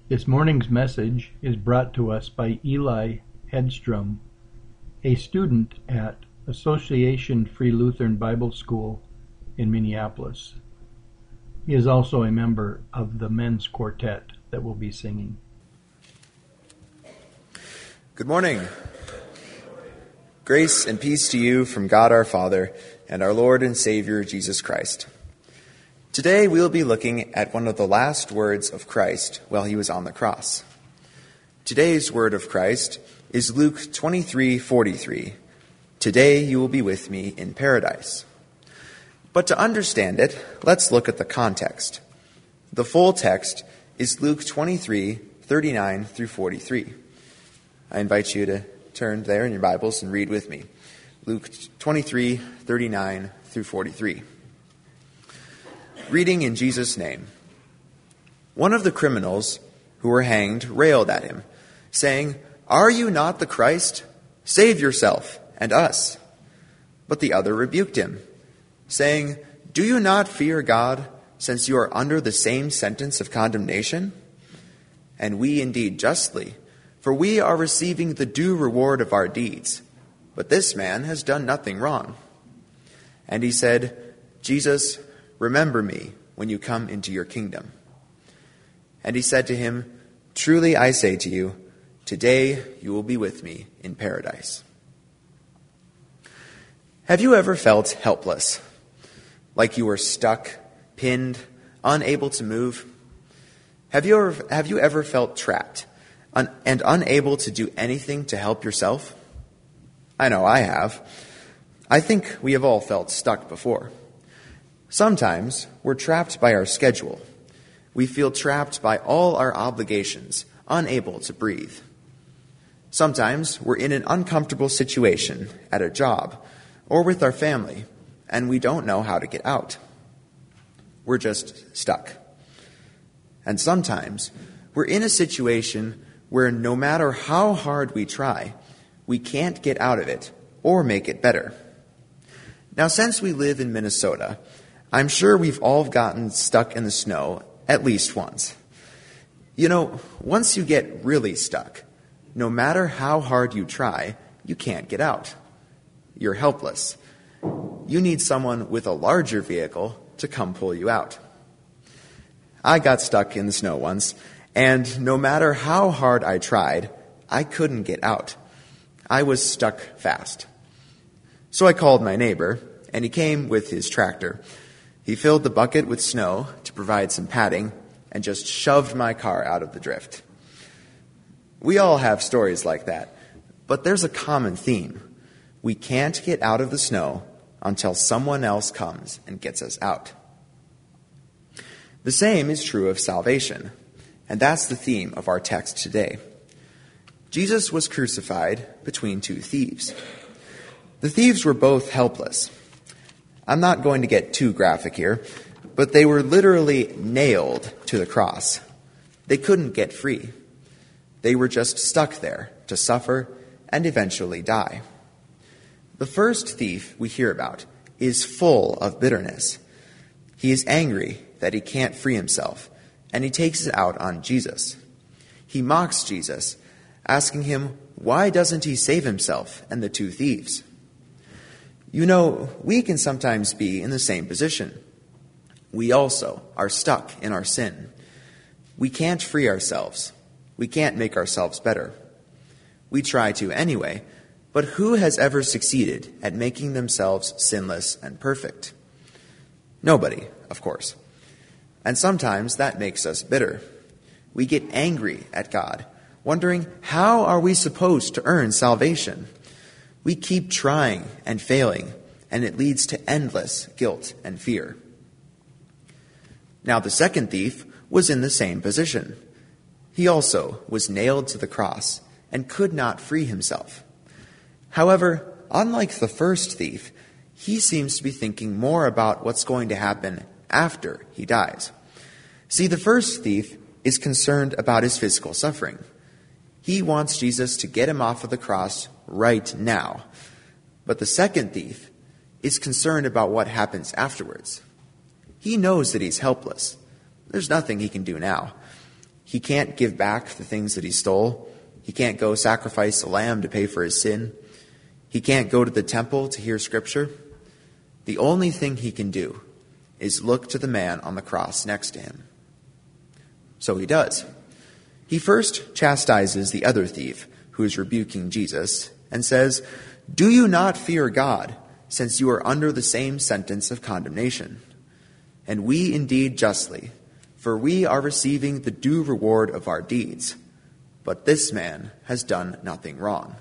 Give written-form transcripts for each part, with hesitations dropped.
This morning's message is brought to us by Eli Hedstrom, a student at Association Free Lutheran Bible School in Minneapolis. He is also a member of the men's quartet that will be singing. Good morning. Grace and peace to you from God our Father and our Lord and Savior Jesus Christ. Today we will be looking at one of the last words of Christ while he was on the cross. Today's word of Christ is Luke 23:43. Today you will be with me in paradise. But to understand it, let's look at the context. The full text is Luke 23:39 through 43. I invite you to turn there in your Bibles and read with me. Luke 23:39 through 43. Reading in Jesus' name. One of the criminals who were hanged railed at him, saying, "Are you not the Christ? Save yourself and us." But the other rebuked him, saying, "Do you not fear God, since you are under the same sentence of condemnation? And we indeed justly, for we are receiving the due reward of our deeds. But this man has done nothing wrong." And he said, "Jesus, remember me when you come into your kingdom." And he said to him, "Truly I say to you, today you will be with me in paradise." Have you ever felt helpless? Like you were stuck, pinned, unable to move? Have you ever felt trapped and unable to do anything to help yourself? I know I have. I think we have all felt stuck before. Sometimes we're trapped by our schedule. We feel trapped by all our obligations, unable to breathe. Sometimes we're in an uncomfortable situation at a job or with our family, and we don't know how to get out. We're just stuck. And sometimes we're in a situation where no matter how hard we try, we can't get out of it or make it better. Now, since we live in Minnesota, I'm sure we've all gotten stuck in the snow at least once. You know, once you get really stuck, no matter how hard you try, you can't get out. You're helpless. You need someone with a larger vehicle to come pull you out. I got stuck in the snow once, and no matter how hard I tried, I couldn't get out. I was stuck fast. So I called my neighbor, and he came with his tractor. He filled the bucket with snow to provide some padding and just shoved my car out of the drift. We all have stories like that, but there's a common theme. We can't get out of the snow until someone else comes and gets us out. The same is true of salvation, and that's the theme of our text today. Jesus was crucified between two thieves. The thieves were both helpless. I'm not going to get too graphic here, but they were literally nailed to the cross. They couldn't get free. They were just stuck there to suffer and eventually die. The first thief we hear about is full of bitterness. He is angry that he can't free himself, and he takes it out on Jesus. He mocks Jesus, asking him, why doesn't he save himself and the two thieves? You know, we can sometimes be in the same position. We also are stuck in our sin. We can't free ourselves. We can't make ourselves better. We try to anyway, but who has ever succeeded at making themselves sinless and perfect? Nobody, of course. And sometimes that makes us bitter. We get angry at God, wondering, how are we supposed to earn salvation? We keep trying and failing, and it leads to endless guilt and fear. Now, the second thief was in the same position. He also was nailed to the cross and could not free himself. However, unlike the first thief, he seems to be thinking more about what's going to happen after he dies. See, the first thief is concerned about his physical suffering. He wants Jesus to get him off of the cross right now. But the second thief is concerned about what happens afterwards. He knows that he's helpless. There's nothing he can do now. He can't give back the things that he stole. He can't go sacrifice a lamb to pay for his sin. He can't go to the temple to hear scripture. The only thing he can do is look to the man on the cross next to him. So he does. He first chastises the other thief who is rebuking Jesus and says, "Do you not fear God, since you are under the same sentence of condemnation? And we indeed justly, for we are receiving the due reward of our deeds. But this man has done nothing wrong."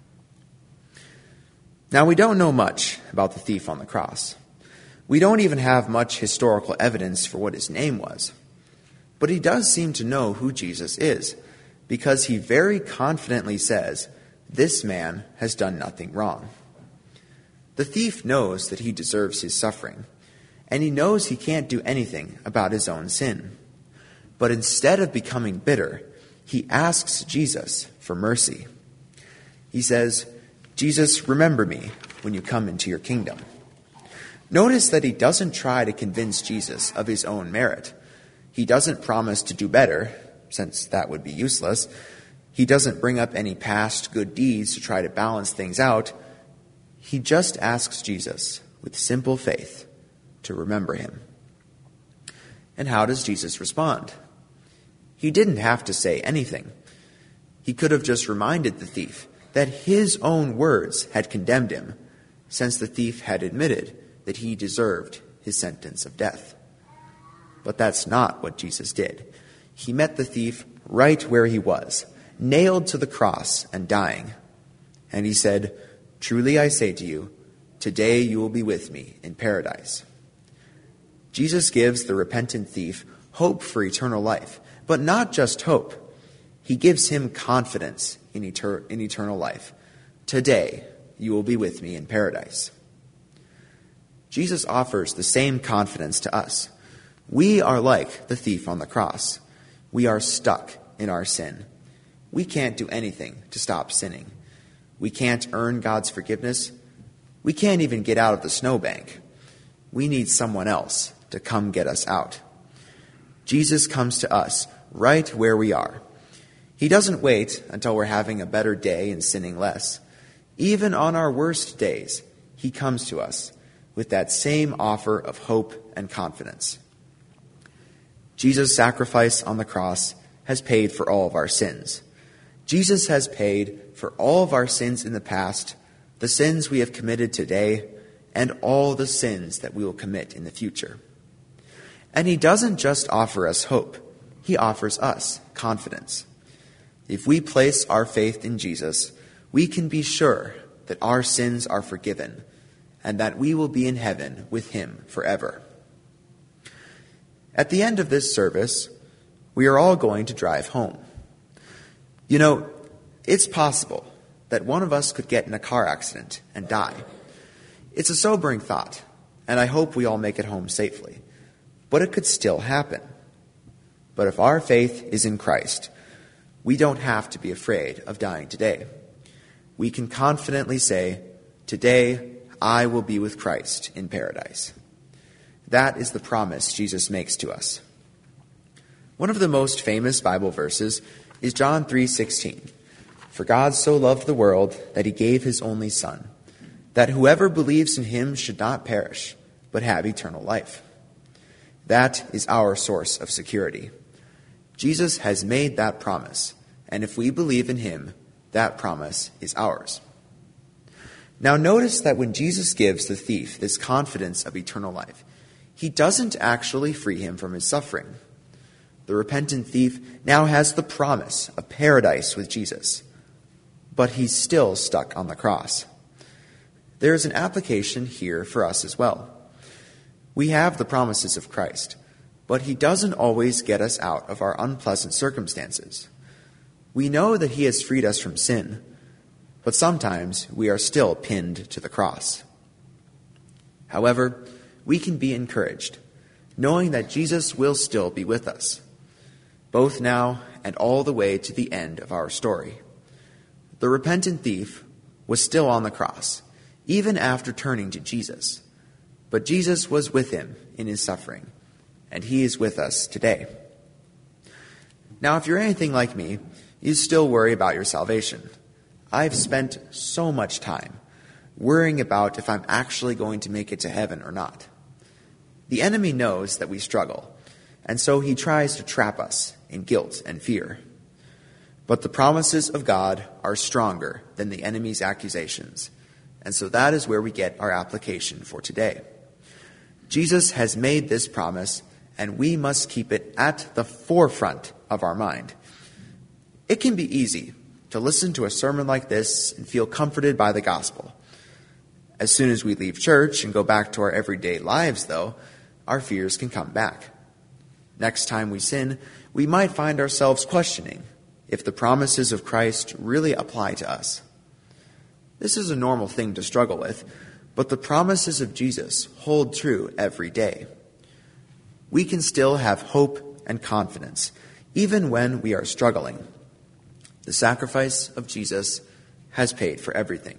Now, we don't know much about the thief on the cross. We don't even have much historical evidence for what his name was. But he does seem to know who Jesus is, because he very confidently says, "This man has done nothing wrong." The thief knows that he deserves his suffering, and he knows he can't do anything about his own sin. But instead of becoming bitter, he asks Jesus for mercy. He says, "Jesus, remember me when you come into your kingdom." Notice that he doesn't try to convince Jesus of his own merit. He doesn't promise to do better, since that would be useless. He doesn't bring up any past good deeds to try to balance things out. He just asks Jesus, with simple faith, to remember him. And how does Jesus respond? He didn't have to say anything. He could have just reminded the thief that his own words had condemned him, since the thief had admitted that he deserved his sentence of death. But that's not what Jesus did. He met the thief right where he was, nailed to the cross and dying. And he said, "Truly I say to you, today you will be with me in paradise." Jesus gives the repentant thief hope for eternal life, but not just hope. He gives him confidence in eternal life. Today you will be with me in paradise. Jesus offers the same confidence to us. We are like the thief on the cross. We are stuck in our sin. We can't do anything to stop sinning. We can't earn God's forgiveness. We can't even get out of the snowbank. We need someone else to come get us out. Jesus comes to us right where we are. He doesn't wait until we're having a better day and sinning less. Even on our worst days, he comes to us with that same offer of hope and confidence. Jesus' sacrifice on the cross has paid for all of our sins. Jesus has paid for all of our sins in the past, the sins we have committed today, and all the sins that we will commit in the future. And he doesn't just offer us hope, he offers us confidence. If we place our faith in Jesus, we can be sure that our sins are forgiven and that we will be in heaven with him forever. At the end of this service, we are all going to drive home. You know, it's possible that one of us could get in a car accident and die. It's a sobering thought, and I hope we all make it home safely. But it could still happen. But if our faith is in Christ, we don't have to be afraid of dying today. We can confidently say, "Today I will be with Christ in paradise." That is the promise Jesus makes to us. One of the most famous Bible verses is John 3:16. "For God so loved the world that he gave his only Son, that whoever believes in him should not perish, but have eternal life." That is our source of security. Jesus has made that promise, and if we believe in him, that promise is ours. Now notice that when Jesus gives the thief this confidence of eternal life, he doesn't actually free him from his suffering. The repentant thief now has the promise of paradise with Jesus, but he's still stuck on the cross. There is an application here for us as well. We have the promises of Christ, but he doesn't always get us out of our unpleasant circumstances. We know that he has freed us from sin, but sometimes we are still pinned to the cross. However, we can be encouraged, knowing that Jesus will still be with us, both now and all the way to the end of our story. The repentant thief was still on the cross, even after turning to Jesus. But Jesus was with him in his suffering, and he is with us today. Now, if you're anything like me, you still worry about your salvation. I've spent so much time worrying about if I'm actually going to make it to heaven or not. The enemy knows that we struggle, and so he tries to trap us in guilt and fear. But the promises of God are stronger than the enemy's accusations, and so that is where we get our application for today. Jesus has made this promise, and we must keep it at the forefront of our mind. It can be easy to listen to a sermon like this and feel comforted by the gospel. As soon as we leave church and go back to our everyday lives, though, our fears can come back. Next time we sin, we might find ourselves questioning if the promises of Christ really apply to us. This is a normal thing to struggle with, but the promises of Jesus hold true every day. We can still have hope and confidence, even when we are struggling. The sacrifice of Jesus has paid for everything.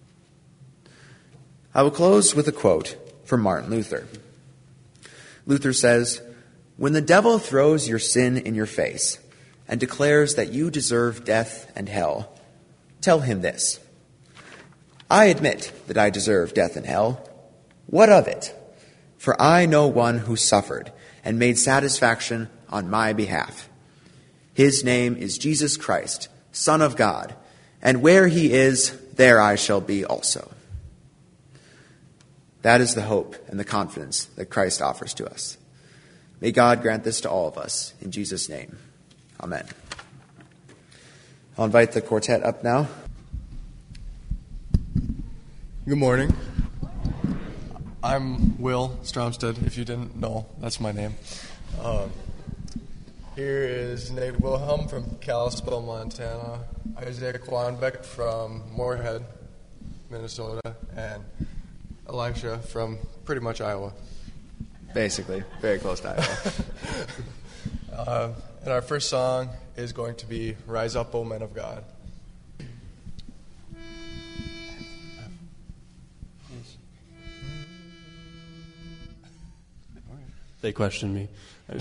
I will close with a quote from Martin Luther. Luther says, "When the devil throws your sin in your face and declares that you deserve death and hell, tell him this: I admit that I deserve death and hell. What of it? For I know one who suffered and made satisfaction on my behalf. His name is Jesus Christ, Son of God, and where he is, there I shall be also." That is the hope and the confidence that Christ offers to us. May God grant this to all of us. In Jesus' name, amen. I'll invite the quartet up now. Good morning. I'm Will Stromstead, if you didn't know, that's my name. Here is Nate Wilhelm from Kalispell, Montana, Isaiah Quanbeck from Moorhead, Minnesota, and Elisha from pretty much Iowa. Basically, very close to Iowa. And our first song is going to be Rise Up, O Men of God. They questioned me.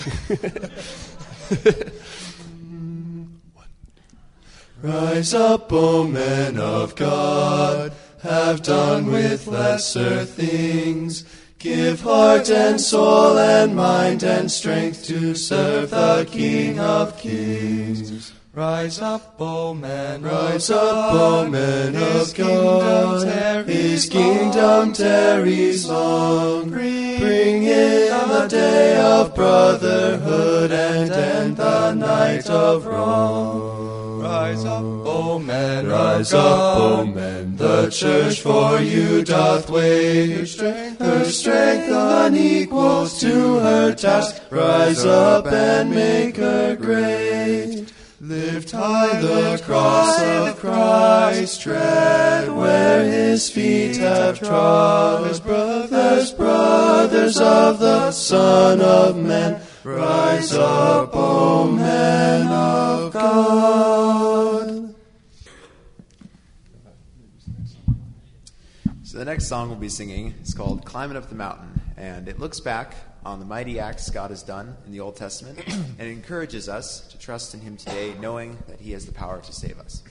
Rise up, O men of God, have done with lesser things. Give heart and soul and mind and strength to serve the King of Kings. Rise up, O men, rise up, O men of God. His kingdom tarries long. Bring in the day of brotherhood and end the night of wrong. Rise up, O men, rise up, O men. The church for you doth wait. Her strength unequals to her task. Rise up and make her great. Lift high the cross of Christ, tread where his feet have trod. As brothers of the Son of Man, rise up, O men of God. So the next song we'll be singing is called Climbing Up the Mountain, and it looks back on the mighty acts God has done in the Old Testament, and it encourages us to trust in him today, knowing that he has the power to save us.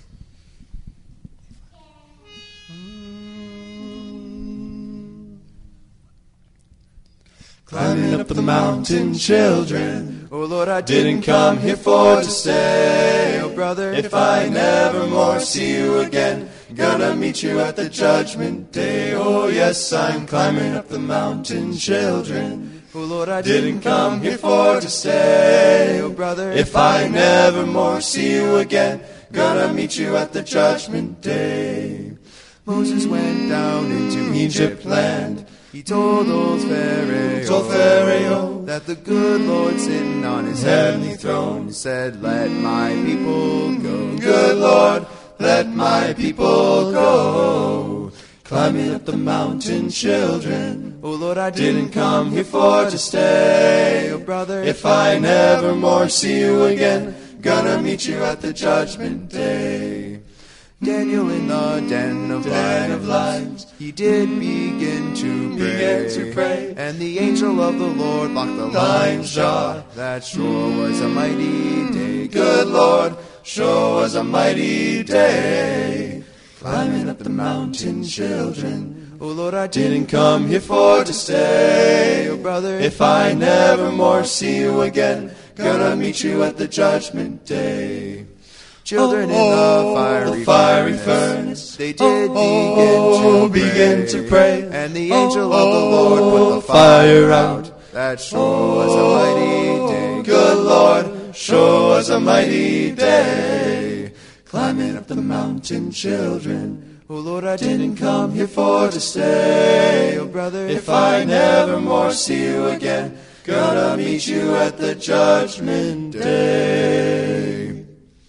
Climbing up the mountain, children. Oh Lord, I didn't come here for to stay. Oh brother, if I never more see you again, gonna meet you at the judgment day. Oh yes, I'm climbing up the mountain, children. Oh Lord, I didn't come here for to stay. Oh brother, if I never more see you again, gonna meet you at the judgment day. Moses went down into Egypt land. He told old Pharaoh that the good Lord sitting on his heavenly throne said, "Let my people go." Good Lord, let my people go. Climbing up the mountain, children. Oh Lord, I Didn't come here for to stay. Oh brother, if I never more see you again, gonna meet you at the judgment day. Daniel in the den of lions, he did begin to pray, and the angel of the Lord locked the lion's jaw. That sure was a mighty day. Good Lord, show us a mighty day. Climbing up the mountain, children. Oh Lord, I didn't come here for to stay. Oh brother, if I never more see you again, gonna meet you at the judgment day. Children in the fiery furnace, they did begin to pray. And the angel of the Lord put the fire out. That sure was a mighty day. Good Lord, show us a mighty day. Climbing up the mountain, children. Oh Lord, I didn't come here for to stay. Oh brother, if I never more see you again, gonna meet you at the judgment day.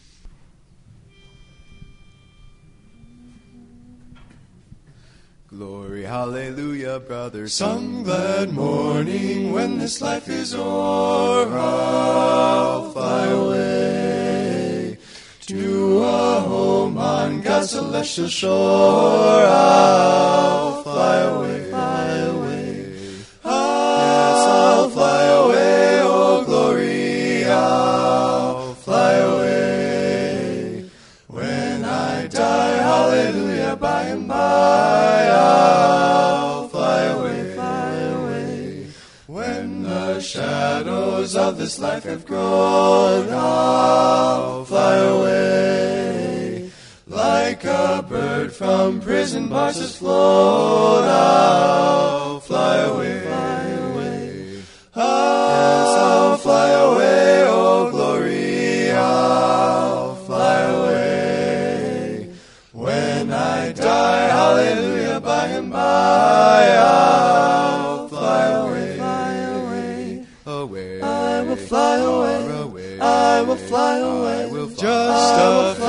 Glory, hallelujah, brothers. Some glad morning when this life is o'er, I'll fly away to a home on God's celestial shore. I'll fly away, fly away. I'll fly away, oh glory, I'll fly away. When I die, hallelujah, by and by, I'll fly away, fly away. When the shadows of this life have grown, I'll fly away. Like a bird from prison bars has flown, I'll fly away, fly away. I'll fly away, oh glory, I'll fly away. When I die, hallelujah, by and by, I'll fly away, fly away, Away. I will fly away, Away. I will fly away, I will fly. just a